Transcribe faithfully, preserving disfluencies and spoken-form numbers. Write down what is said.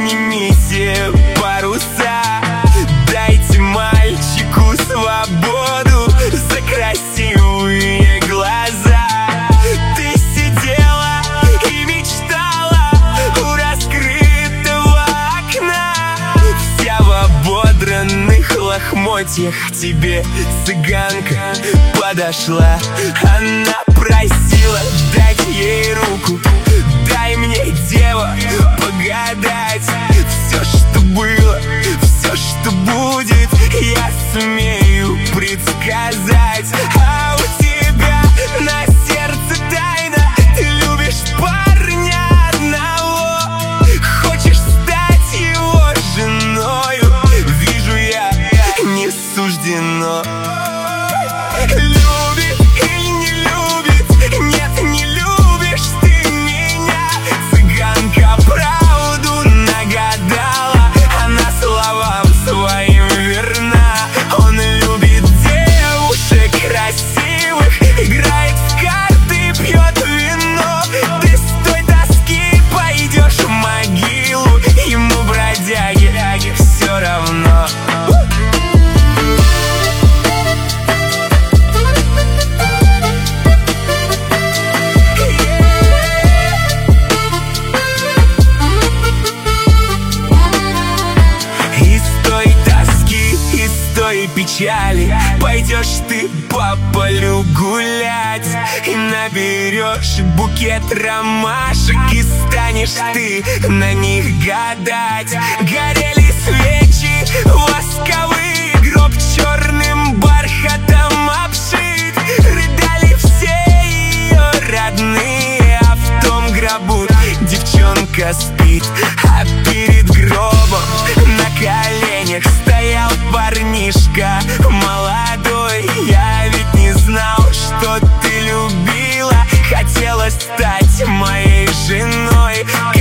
поднимите паруса, дайте мальчику свободу за красивые глаза. Ты сидела и мечтала у раскрытого окна, вся в ободранных лохмотьях. К тебе цыганка подошла, она просила дать ей руку. Дай мне, дева, погадать. Все, что было, все, что будет, я сумею предсказать. А у тебя на сердце тайна, ты любишь парня одного, хочешь стать его женою. Вижу я, не суждено. Любит или не любит? Нет, не любишь ты меня. Цыганка правду нагадала, она словам своим верна. Он любит девушек красивых, играет в карты, пьет вино. Ты с той тоски пойдешь в могилу, ему, бродяге, все равно. Печали пойдешь ты по полю гулять и наберешь букет ромашек, и станешь ты на них гадать. Горели свечи восковые, гроб черным бархатом обшит. Рыдали все ее родные, а в том гробу девчонка спит. А перед гробом на коленях стоял парнишка молодой. Я ведь не знал, что ты любила, хотела стать моей женой.